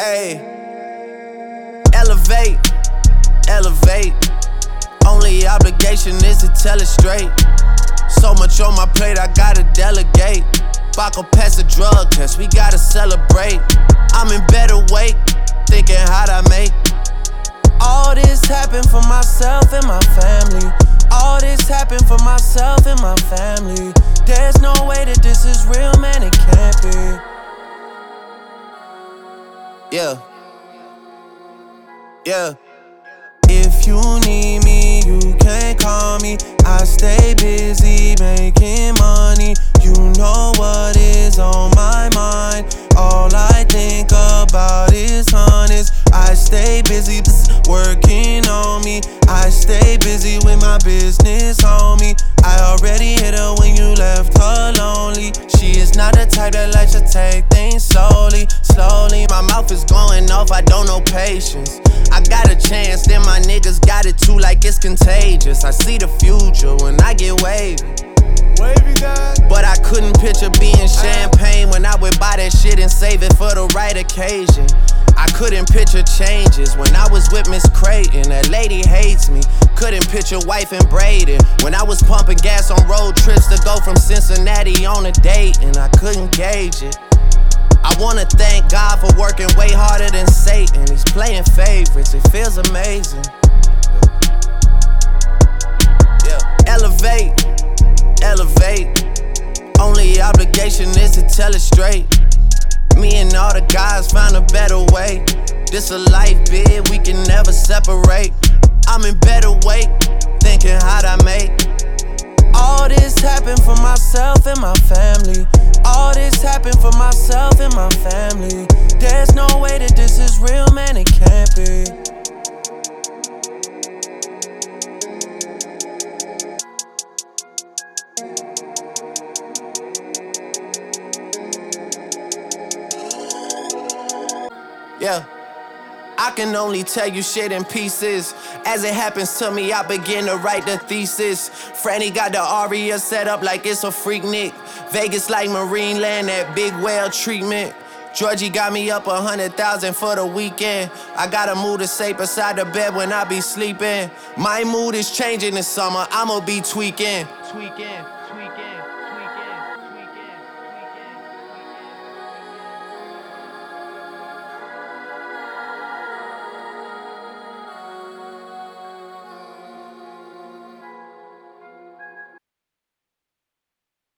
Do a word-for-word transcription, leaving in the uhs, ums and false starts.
Hey, elevate, elevate. Only obligation is to tell it straight. So much on my plate, I gotta delegate. Baco pass a drug test, we gotta celebrate. I'm in better weight, thinking how'd I make. All this happened for myself and my family. All this happened for myself and my family. There's no way that this is real, man, it can't be. Yeah. Yeah. If you need me, you can call me. I stay busy making money. You know what is on my mind. All I think about is honest. I stay busy working on me. I stay busy with my business, homie. I already hit her when you left her lonely. She is not the type that likes to take things slowly, slowly. My mouth is going off, I don't know patience. I got a chance, then my niggas got it too, like it's contagious. I see the future when I get wavy. Wavy guy. But I couldn't picture being champagne when I would buy that shit and save it for the right occasion. I couldn't picture changes when I was with Miss Creighton. That lady hates me. Couldn't picture wife and Braden when I was pumping gas on road trips to go from Cincinnati on a date, and I couldn't gauge it. I wanna thank God for working way harder than Satan. He's playing favorites, it feels amazing. Yeah. Elevate, elevate. Only obligation is to tell it straight. Me and all the guys found a better way. This a life bid, we can never separate. I'm in better weight, thinking how'd I make. All this happened for myself and my family. All this happened for myself and my family. There's no way that this is real, man, it can't be. Yeah. I can only tell you shit in pieces. As it happens to me, I begin to write the thesis. Franny got the Aria set up like it's a freak Nick. Vegas like Marine Land, that big whale treatment. Georgie got me up a hundred thousand for the weekend. I gotta move to safe beside the bed when I be sleeping. My mood is changing this summer, I'ma be tweaking. Tweaking.